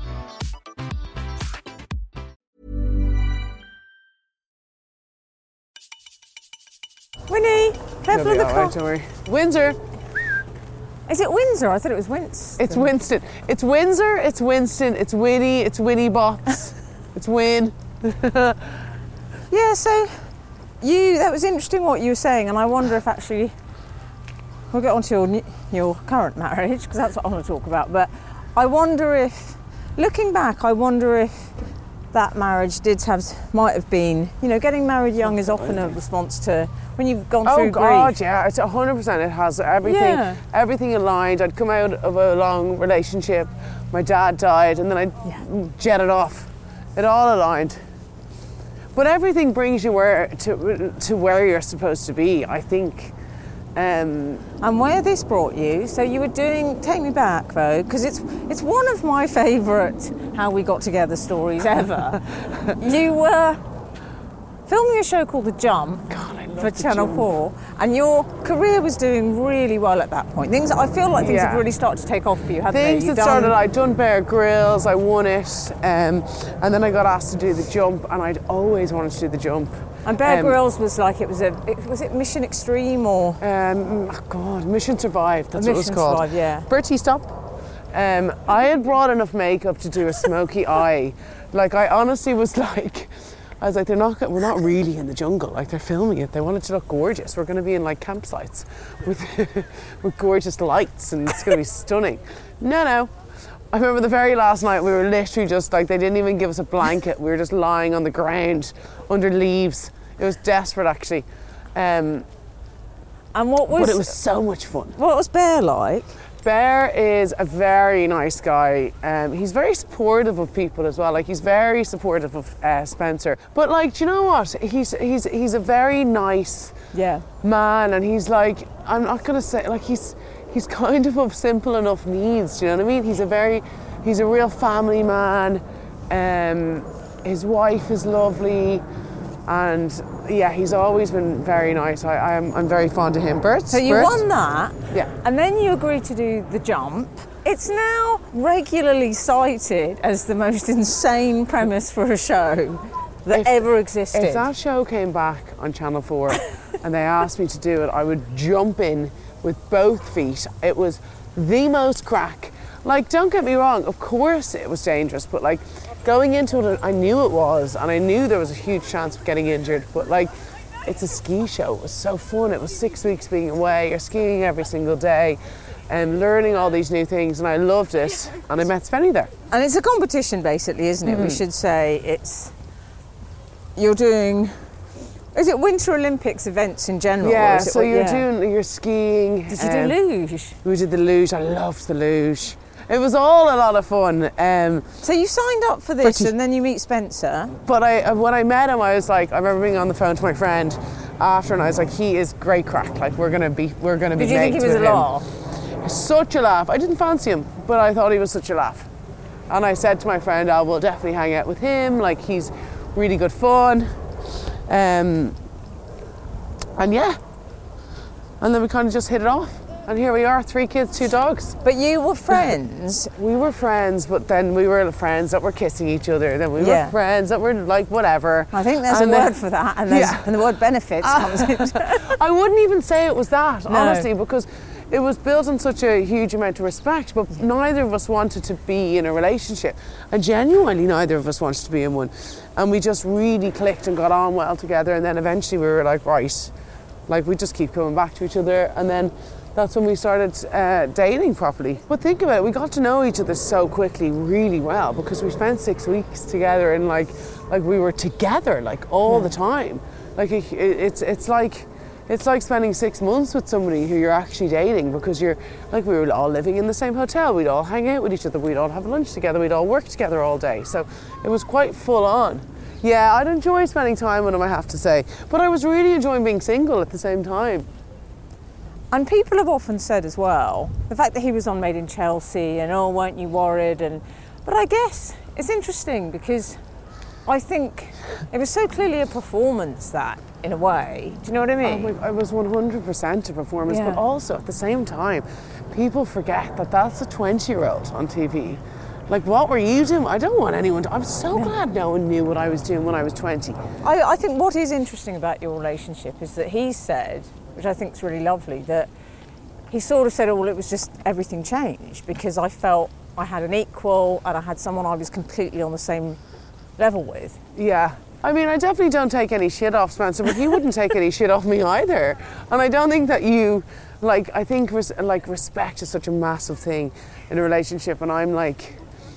Winnie, careful of the car. Don't worry. Windsor. Is it Windsor? I thought it was Winston. It's Winston. It's Windsor, it's Winston, it's Winnie, it's Winnie Bops, it's Win. Yeah, so that was interesting what you were saying, and I wonder if actually, we'll get on to your current marriage, because that's what I want to talk about, but I wonder if looking back, I wonder if that marriage might have been, getting married young is often a response to when you've gone through grief. Oh God, yeah, it's 100%. It has everything aligned. I'd come out of a long relationship. My dad died, and then I jetted off. It all aligned. But everything brings you to where you're supposed to be, I think. And where this brought you, so you were take me back though, because it's one of my favourite how we got together stories ever. You were filming a show called The Jump for Channel 4, and your career was doing really well at that point. I feel like things had really started to take off for you, hadn't they? I'd done Bear Grylls, I won it, and then I got asked to do The Jump, and I'd always wanted to do The Jump. And Bear Grylls was like, was it Mission Extreme or? Mission Survive, that's what it was called. Survive, yeah. Bertie, stop. I had brought enough makeup to do a smoky eye. Like, I honestly was like, we're not really in the jungle. Like, they're filming it. They want it to look gorgeous. We're going to be in like campsites with gorgeous lights, and it's going to be stunning. No. I remember the very last night we were literally just like, they didn't even give us a blanket. We were just lying on the ground under leaves. It was desperate, actually. But it was so much fun. What was Bear like? Bear is a very nice guy. He's very supportive of people as well. Like, he's very supportive of Spencer. But like, do you know what? He's a very nice man, and he's like, I'm not gonna say like he's kind of simple enough needs. Do you know what I mean? He's a real family man. His wife is lovely. And he's always been very nice. I'm very fond of him. Bert? So you won that, and then you agreed to do The Jump. It's now regularly cited as the most insane premise for a show that ever existed. If that show came back on Channel 4 and they asked me to do it, I would jump in with both feet. It was the most crack. Like, don't get me wrong, of course it was dangerous, but like, going into it, I knew it was, and I knew there was a huge chance of getting injured, but like, it's a ski show. It was so fun. It was 6 weeks being away. You're skiing every single day and learning all these new things, and I loved it, and I met Spenny there. And it's a competition, basically, isn't it? We should say you're doing, is it Winter Olympics events in general? Yeah, so you're skiing. Did you do luge? We did the luge. I loved the luge. It was all a lot of fun. So you signed up for this, and then you meet Spencer. But when I met him, I was like, I remember being on the phone to my friend after, and I was like, he is great crack. Like, we're gonna be. Did you think he was a laugh? Such a laugh. I didn't fancy him, but I thought he was such a laugh. And I said to my friend, I will definitely hang out with him. Like, he's really good fun. And then we kind of just hit it off. And here we are, 3 kids, 2 dogs. But you were friends. We were friends, but then we were friends that were kissing each other. Then we were friends that were like, whatever. I think there's a word for that, and the word benefits comes in. I wouldn't even say it was that, honestly, because it was built on such a huge amount of respect, but neither of us wanted to be in a relationship. And genuinely, neither of us wanted to be in one. And we just really clicked and got on well together. And then eventually we were like, right, like, we just keep coming back to each other. And then that's when we started dating properly. But think about it, we got to know each other so quickly, really well, because we spent 6 weeks together, and like we were together like all the time. Like, it's like spending 6 months with somebody who you're actually dating, because you're like, we were all living in the same hotel. We'd all hang out with each other. We'd all have lunch together. We'd all work together all day. So it was quite full on. Yeah, I'd enjoy spending time with him, I have to say. But I was really enjoying being single at the same time. And people have often said as well, the fact that he was on Made in Chelsea and, oh, weren't you worried? But I guess it's interesting, because I think it was so clearly a performance, that, in a way. Do you know what I mean? It was 100% a performance, but also at the same time, people forget that that's a 20-year-old on TV. Like, what were you doing? I don't want anyone to... I'm so glad no one knew what I was doing when I was 20. I think what is interesting about your relationship is that he said, which I think is really lovely, that he sort of said, oh, well, it was just everything changed because I felt I had an equal and I had someone I was completely on the same level with. Yeah. I mean, I definitely don't take any shit off Spencer, but he wouldn't take any shit off me either. And I don't think that you, like, I think respect is such a massive thing in a relationship, and I'm like,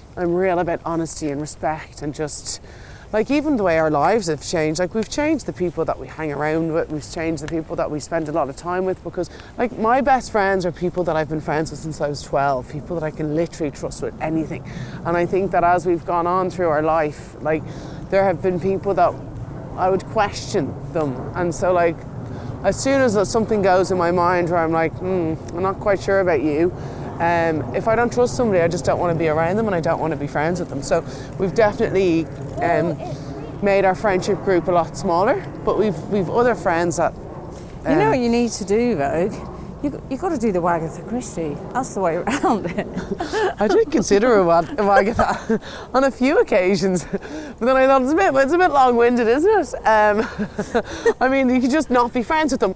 I'm real about honesty and respect, and just like even the way our lives have changed. Like we've changed the people that we hang around with, we've changed the people that we spend a lot of time with, because like my best friends are people that I've been friends with since I was 12, people that I can literally trust with anything. And I think that as we've gone on through our life, like there have been people that I would question them, and so like as soon as something goes in my mind where I'm like, I'm not quite sure about you, if I don't trust somebody, I just don't want to be around them, and I don't want to be friends with them. So we've definitely made our friendship group a lot smaller, but we've other friends that... you know what you need to do, Vogue? You've got to do the Wagatha Christie. That's the way around it. I did consider a Wagatha on a few occasions, but then I thought it's a bit long-winded, isn't it? I mean, you could just not be friends with them.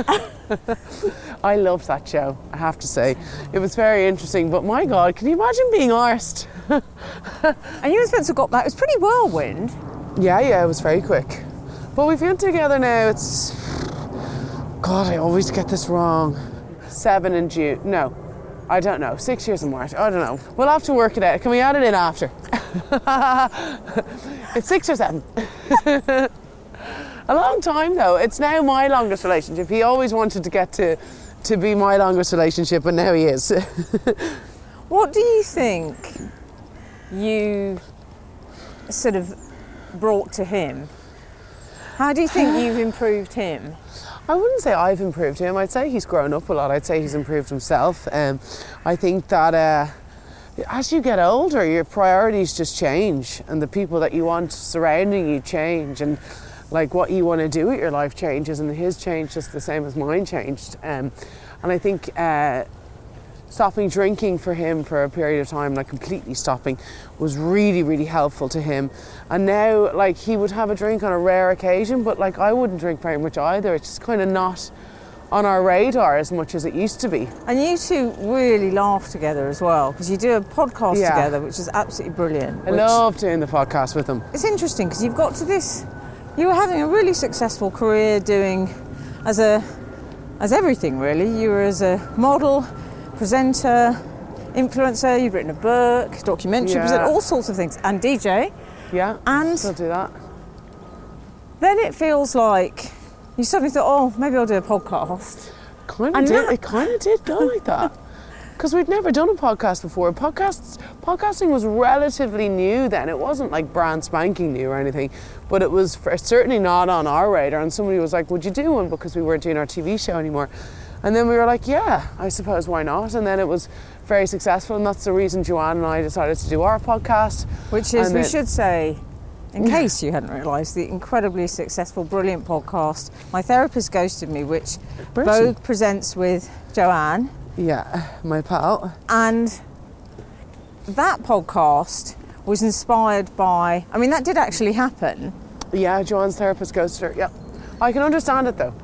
I loved that show, I have to say. It was very interesting, but my God, can you imagine being arsed? And you and Spencer got that. It was pretty whirlwind. Yeah, it was very quick. But we've been together now, it's... God, I always get this wrong. 7 in June. No, I don't know. 6 years in March. I don't know. We'll have to work it out. Can we add it in after? It's 6 or 7. A long time though. It's now my longest relationship. He always wanted to get to be my longest relationship, and now he is. What do you think you've sort of brought to him? How do you think you've improved him? I wouldn't say I've improved him. I'd say he's grown up a lot. I'd say he's improved himself. I think that as you get older, your priorities just change, and the people that you want surrounding you change, and like what you want to do with your life changes, and his changed just the same as mine changed. And I think stopping drinking for him for a period of time, like completely stopping, was really, really helpful to him. And now, like, he would have a drink on a rare occasion, but like I wouldn't drink very much either. It's just kind of not on our radar as much as it used to be. And you two really laugh together as well, because you do a podcast together, which is absolutely brilliant. I love doing the podcast with him. It's interesting because you've got to this, you were having a really successful career doing as everything really. You were as a model, presenter, influencer, you've written a book, documentary presenter, all sorts of things, and DJ. Yeah, and still do that. Then it feels like you suddenly thought, oh, maybe I'll do a podcast. It kind of did go like that. Because we'd never done a podcast before. Podcasting was relatively new then. It wasn't like brand spanking new or anything, but it was certainly not on our radar. And somebody was like, would you do one? Because we weren't doing our TV show anymore. And then we were like, yeah, I suppose, why not? And then it was very successful, and that's the reason Joanne and I decided to do our podcast. Which is, we should say, in case you hadn't realised, the incredibly successful, brilliant podcast, My Therapist Ghosted Me, which Vogue presents with Joanne. Yeah, my pal. And that podcast was inspired by, I mean, that did actually happen. Yeah, Joanne's therapist ghosted her, yeah. I can understand it though.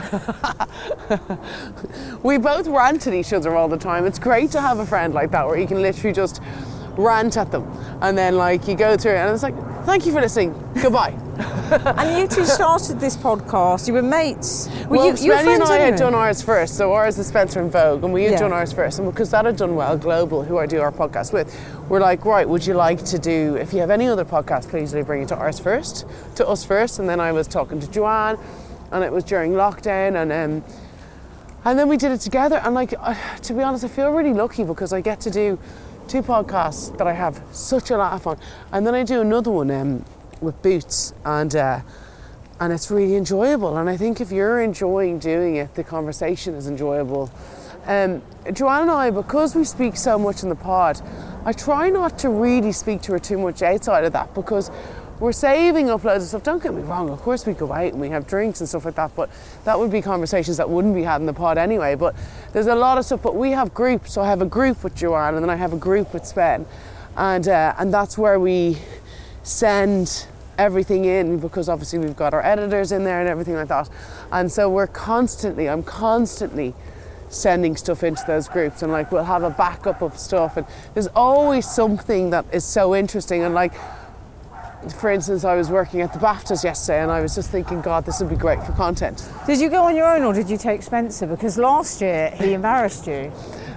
We both rant at each other all the time. It's great to have a friend like that where you can literally just rant at them, and then like you go through it and it's like, thank you for listening, goodbye. And you two started this podcast, you were mates. Well, Spenny and I had done ours first, so ours is Spencer and Vogue, and we had done ours first, and because that had done well, Global, who I do our podcast with, we're like, right, would you like to do, if you have any other podcast, please bring it to us first, and then I was talking to Joanne, and it was during lockdown, and then we did it together, and like, to be honest, I feel really lucky because I get to do 2 podcasts that I have such a laugh on, and then I do another one with Boots, and it's really enjoyable. And I think if you're enjoying doing it, the conversation is enjoyable. Joanne and I, because we speak so much in the pod, I try not to really speak to her too much outside of that, because we're saving up loads of stuff. Don't get me wrong, of course we go out and we have drinks and stuff like that, but that would be conversations that wouldn't be had in the pod anyway. But there's a lot of stuff, but we have groups. So I have a group with Joanne, and then I have a group with Sven, and that's where we send everything in, because obviously we've got our editors in there and everything like that. And so I'm constantly sending stuff into those groups, and like we'll have a backup of stuff, and there's always something that is so interesting. And like, for instance, I was working at the BAFTAs yesterday, and I was just thinking, God, this would be great for content. Did you go on your own, or did you take Spencer? Because last year he embarrassed you.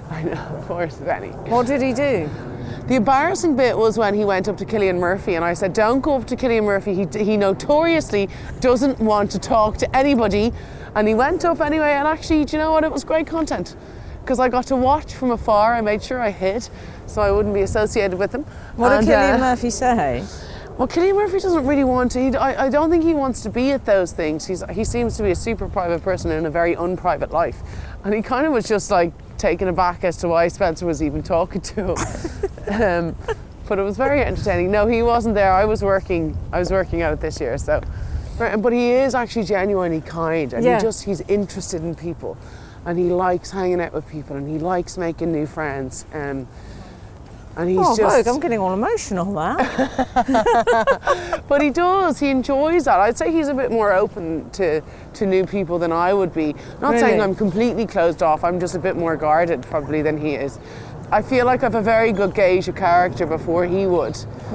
I know, poor Spenny. What did he do? The embarrassing bit was when he went up to Cillian Murphy, and I said, don't go up to Cillian Murphy. He notoriously doesn't want to talk to anybody. And he went up anyway, and actually, do you know what? It was great content. Because I got to watch from afar. I made sure I hid so I wouldn't be associated with him. What did Cillian Murphy say? Well, Cillian Murphy doesn't really want to. I don't think he wants to be at those things. He seems to be a super private person in a very unprivate life. And he kind of was just like taken aback as to why Spencer was even talking to him. But it was very entertaining. No, he wasn't there. I was working out it this year. So, but he is actually genuinely kind, and he's interested in people, and he likes hanging out with people, and he likes making new friends. And he's Vogue, I'm getting all emotional now. But he enjoys that. I'd say he's a bit more open to new people than I would be. Not saying I'm completely closed off, I'm just a bit more guarded probably than he is. I feel like I have a very good gauge of character before he would.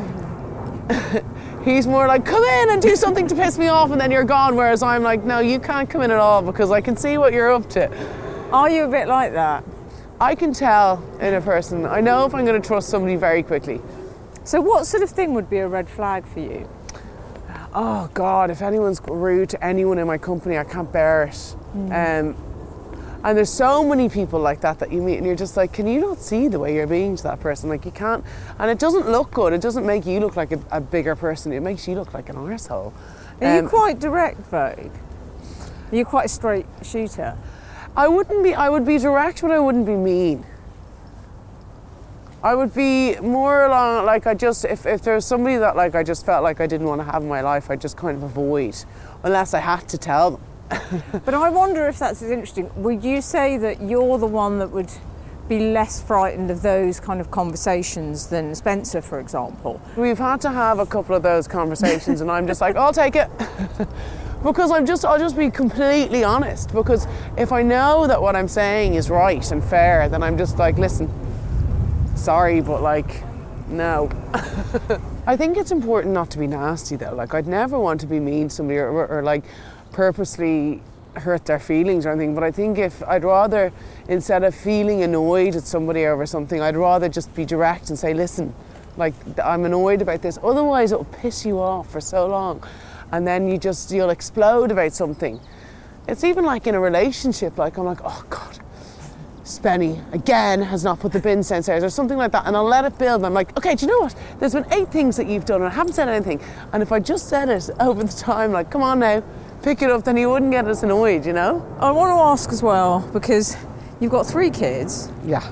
He's more like, come in and do something to piss me off and then you're gone, whereas I'm like, no, you can't come in at all because I can see what you're up to. Are you a bit like that? I can tell in a person. I know if I'm going to trust somebody very quickly. So what sort of thing would be a red flag for you? Oh God, if anyone's rude to anyone in my company, I can't bear it. And there's so many people like that you meet and you're just like, can you not see the way you're being to that person? Like you can't, and it doesn't look good. It doesn't make you look like a bigger person. It makes you look like an arsehole. Are you quite direct, Vogue? Are you quite a straight shooter? I would be direct, but I wouldn't be mean. I would be more along, like if there's somebody that like I just felt like I didn't want to have in my life, I'd just kind of avoid, unless I had to tell them. But I wonder if that's as interesting. Would you say that you're the one that would be less frightened of those kind of conversations than Spencer, for example? We've had to have a couple of those conversations and I'm just like, I'll take it. Because I'll just be completely honest. Because if I know that what I'm saying is right and fair, then I'm just like, listen, sorry, but like, no. I think it's important not to be nasty though. Like I'd never want to be mean to somebody or like purposely hurt their feelings or anything. But I think I'd rather, instead of feeling annoyed at somebody over something, I'd rather just be direct and say, listen, like I'm annoyed about this. Otherwise it'll piss you off for so long. And then you'll explode about something. It's even like in a relationship, like I'm like, oh God, Spenny again has not put the bin downstairs or something like that, and I'll let it build and I'm like, okay, do you know what? There's been 8 things that you've done and I haven't said anything. And if I just said it over the time, like, come on now, pick it up, then you wouldn't get as annoyed, you know? I want to ask as well, because you've got 3 kids. Yeah.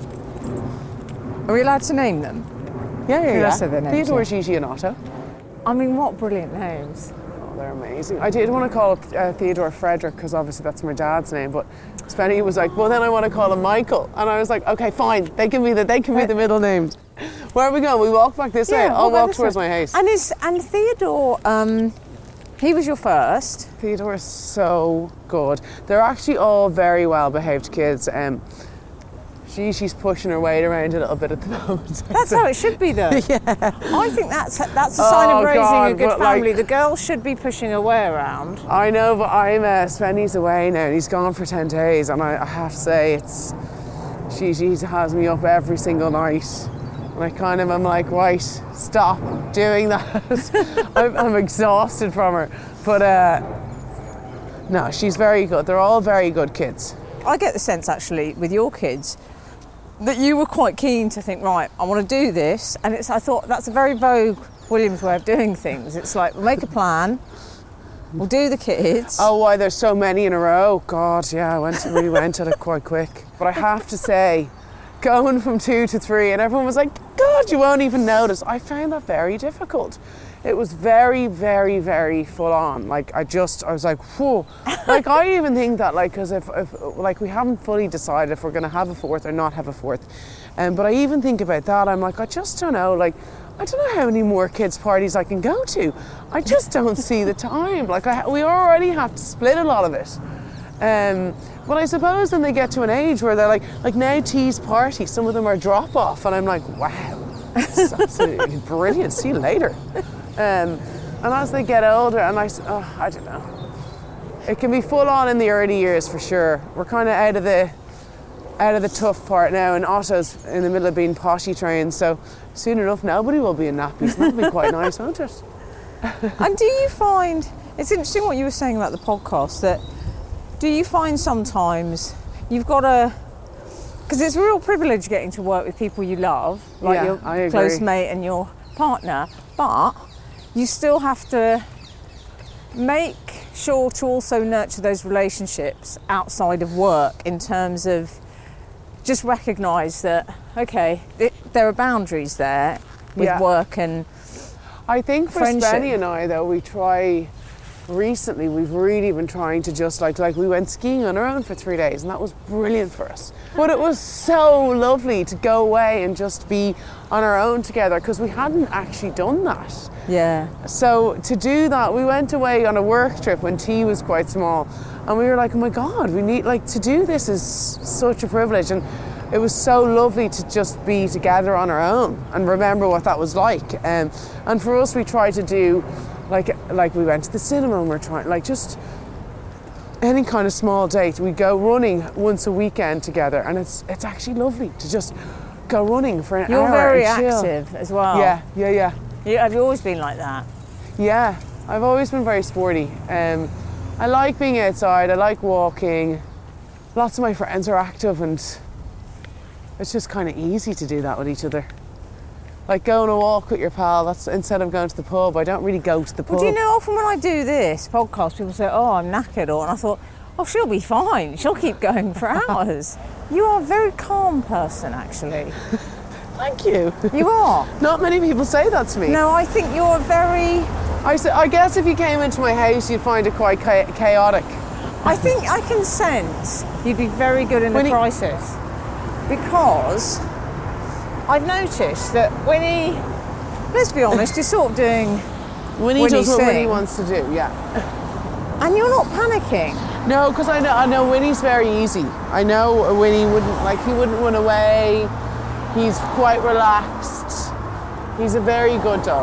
Are we allowed to name them? Yeah. Say their names, Theodore, Gigi and Otto. I mean, what brilliant names. They're amazing. I did want to call it Theodore Frederick because obviously that's my dad's name, but Spenny was like, well then I want to call him Michael, and I was like, okay, fine, they can be the middle names. Where are we going? We walk back this way. I'll walk towards my house. And Theodore, he was your first. Theodore is so good. They're actually all very well behaved kids. She's pushing her weight around a little bit at the moment. That's how it should be, though. Yeah. I think that's a sign of raising a good family. The girl should be pushing her way around. I know, but Spenny's away now and he's gone for 10 days, and I have to say she has me up every single night. And I'm like, right, stop doing that. I'm exhausted from her. But no, she's very good. They're all very good kids. I get the sense, actually, with your kids, that you were quite keen to think, right, I want to do this. And I thought that's a very Vogue Williams way of doing things. It's like, we'll make a plan, we'll do the kids. Oh, why, there's so many in a row. God, yeah, I really went at it quite quick. But I have to say, going from 2 to 3, and everyone was like, God, you won't even notice. I found that very difficult. It was very, very, very full on. Like, I was like, whoa. Like, I even think that, like, because if we haven't fully decided if we're going to have a 4th or not have a 4th. But I even think about that. I'm like, I just don't know. Like, I don't know how many more kids' parties I can go to. I just don't see the time. Like, we already have to split a lot of it. But I suppose then they get to an age where they're like now T's party, some of them are drop off, and I'm like, wow, that's absolutely brilliant. See you later. And as they get older, and I don't know. It can be full on in the early years for sure. We're kind of out of the out of the tough part now, and Otto's in the middle of being potty trained, so soon enough nobody will be in nappies. That'll be quite nice, won't it? And do you find, it's interesting what you were saying about the podcast, that do you find sometimes you've got to, because it's a real privilege getting to work with people you love, like your close mate and your partner, but you still have to make sure to also nurture those relationships outside of work, in terms of just recognise that, okay, there are boundaries there with work and I think for friendship. Spenny and I, though, we've really been trying to just like we went skiing on our own for 3 days, and that was brilliant for us. But it was so lovely to go away and just be on our own together, because we hadn't actually done that. Yeah. So to do that, we went away on a work trip when T was quite small, and we were like, oh my God, we need, like, to do this is such a privilege. And it was so lovely to just be together on our own and remember what that was like. And for us, we tried to do like we went to the cinema, and we're trying, like, just any kind of small date. We go running once a weekend together, and it's actually lovely to just go running for an hour. You're very and chill. active as well. Yeah. Have you always been like that? Yeah, I've always been very sporty. I like being outside, I like walking. Lots of my friends are active, and it's just kind of easy to do that with each other. Like going a walk with your pal, that's instead of going to the pub. I don't really go to the pub. Well, do you know, often when I do this podcast, people say, oh, I'm knackered, and I thought, oh, she'll be fine. She'll keep going for hours. You are a very calm person, actually. Thank you. You are. Not many people say that to me. No, I think you're very... I guess if you came into my house, you'd find it quite chaotic. I think I can sense you'd be very good in a crisis, because I've noticed that Winnie, let's be honest, is sort of doing Winnie does what Winnie wants to do, yeah. And you're not panicking. No, because I know Winnie's very easy. I know Winnie he wouldn't run away. He's quite relaxed. He's a very good dog.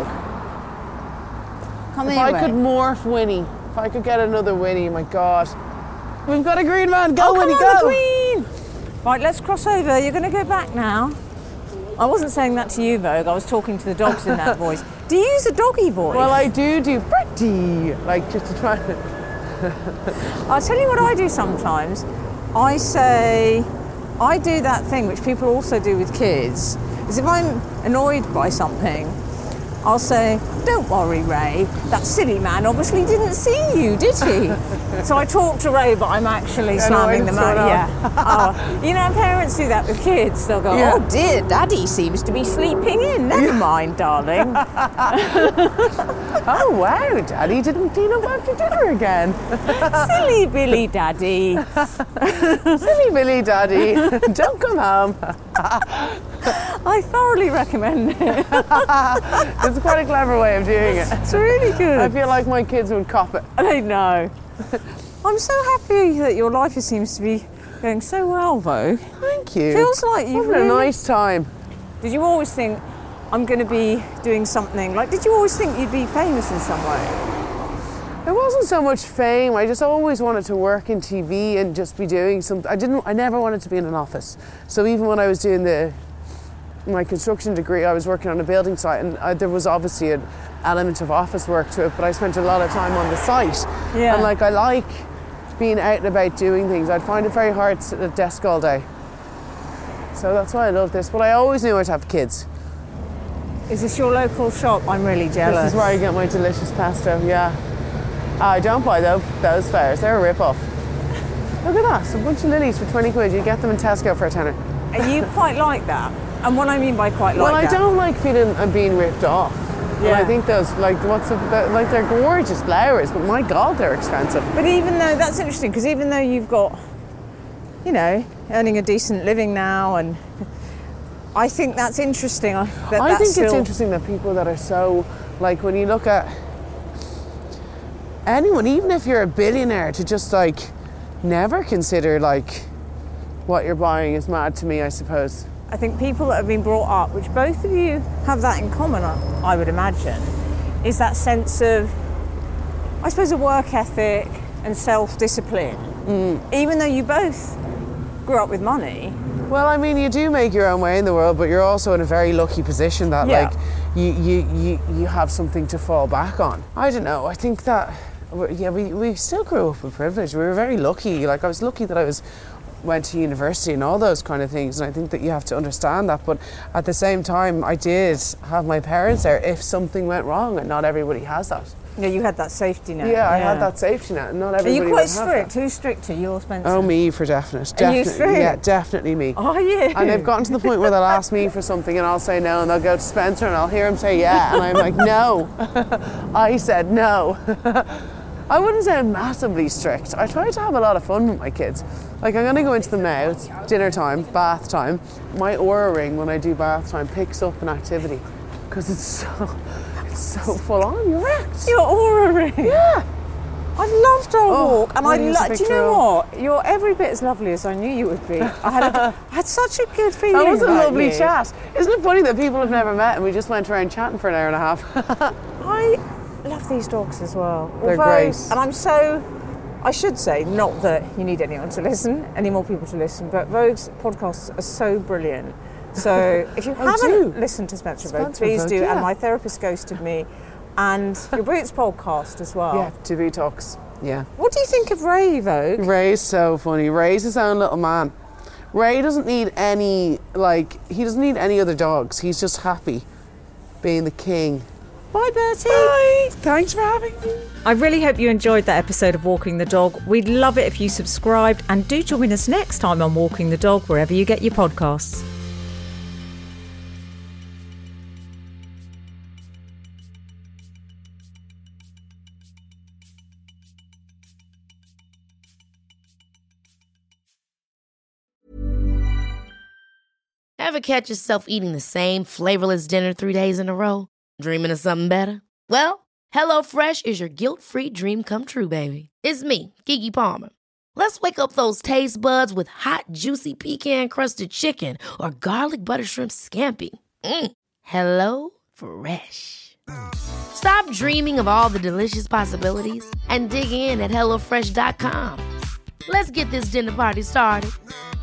Come if here, I could morph Winnie, if I could get another Winnie, my God. We've got a green man. Go, Winnie, come go. On, the Queen. Right, let's cross over. You're going to go back now. I wasn't saying that to you, Vogue. I was talking to the dogs in that voice. Do you use a doggy voice? Well, I do pretty, like, just to try to... I'll tell you what I do sometimes. I do that thing which people also do with kids, is if I'm annoyed by something, I'll say, don't worry, Ray, that silly man obviously didn't see you, did he? So I talk to Ray, but I'm actually slamming them out. Yeah. You know, parents do that with kids. They'll go, oh dear, Daddy seems to be sleeping in. Never mind, darling. Oh, wow, Daddy didn't clean up after dinner again. Silly Billy Daddy. Silly Billy Daddy. Don't come home. I thoroughly recommend it. It's quite a clever way of doing it. It's really good. I feel like my kids would cop it. I know. I'm so happy that your life seems to be going so well, though. Thank you. Feels like you've had a nice time. Did you always think, I'm going to be doing something? Like, did you always think you'd be famous in some way? It wasn't so much fame. I just always wanted to work in TV and just be doing something. I never wanted to be in an office. So even when I was doing my construction degree, I was working on a building site, and there was obviously an element of office work to it, but I spent a lot of time on the site. Yeah. And I like being out and about doing things. I'd find it very hard to sit at a desk all day. So that's why I love this. But I always knew I'd have kids. Is this your local shop? I'm really jealous. This is where I get my delicious pesto, yeah. I don't buy those flowers, they're a rip-off. Look at that, a bunch of lilies for 20 quid. You get them in Tesco for a tenner. Are you quite like that? And what I mean by quite like that... Well, I don't like feeling I'm being ripped off. Yeah. And I think those, they're gorgeous flowers, but my God, they're expensive. But even though, that's interesting, because even though you've got, you know, earning a decent living now, and I think that's interesting. I think it's interesting that people that are so, like, when you look at anyone, even if you're a billionaire, to just, like, never consider, like, what you're buying is mad to me, I suppose. I think people that have been brought up, which both of you have that in common, I would imagine, is that sense of, I suppose, a work ethic and self-discipline. Even though you both grew up with money, Well, I mean, you do make your own way in the world, but you're also in a very lucky position that, Yeah. like, you have something to fall back on. I don't know. I think that, we still grew up with privilege. We were very lucky. Like, I was lucky that I went to university and all those kind of things, and I think that you have to understand that. But at the same time, I did have my parents there if something went wrong, and not everybody has that. Yeah, you had that safety net. Yeah, I had that safety net, and not Are everybody you would quite have strict? that. Who's stricter, you or Spencer? Oh, me for definite. Are you Definitely. strict? Yeah, definitely me. Are you? And they've gotten to the point where they'll ask me for something and I'll say no, and they'll go to Spencer and I'll hear him say yeah, and I'm like, no. I said no. I wouldn't say I'm massively strict. I try to have a lot of fun with my kids. Like, I'm gonna go into them now, it's dinner time, bath time. My Oura ring when I do bath time picks up an activity because it's so full on. You're wrecked. Your Oura ring. Yeah. I've loved our walk, and I'll use a do you picture know of- what? You're every bit as lovely as I knew you would be. I had such a good feeling. That was a about lovely you. chat. Isn't it funny that people have never met and we just went around chatting for an hour and a half? I love these dogs as well. They're great. And I should say, not that you need anyone to listen, any more people to listen, but Vogue's podcasts are so brilliant. So if you haven't listened to Spencer Vogue, please Vogue, do. yeah. And My Therapist Ghosted Me, and your Boots podcast as well. Yeah, TV Talks. Yeah. What do you think of Ray, Vogue? Ray's so funny. Ray's his own little man. Ray doesn't need any other dogs. He's just happy being the king. Bye, Bertie. Bye. Thanks for having me. I really hope you enjoyed that episode of Walking the Dog. We'd love it if you subscribed, and do join us next time on Walking the Dog, wherever you get your podcasts. Ever catch yourself eating the same flavorless dinner 3 days in a row? Dreaming of something better? Well, HelloFresh is your guilt-free dream come true, baby. It's me, Keke Palmer. Let's wake up those taste buds with hot, juicy pecan-crusted chicken or garlic butter shrimp scampi. Hello Fresh. Stop dreaming of all the delicious possibilities and dig in at HelloFresh.com. Let's get this dinner party started.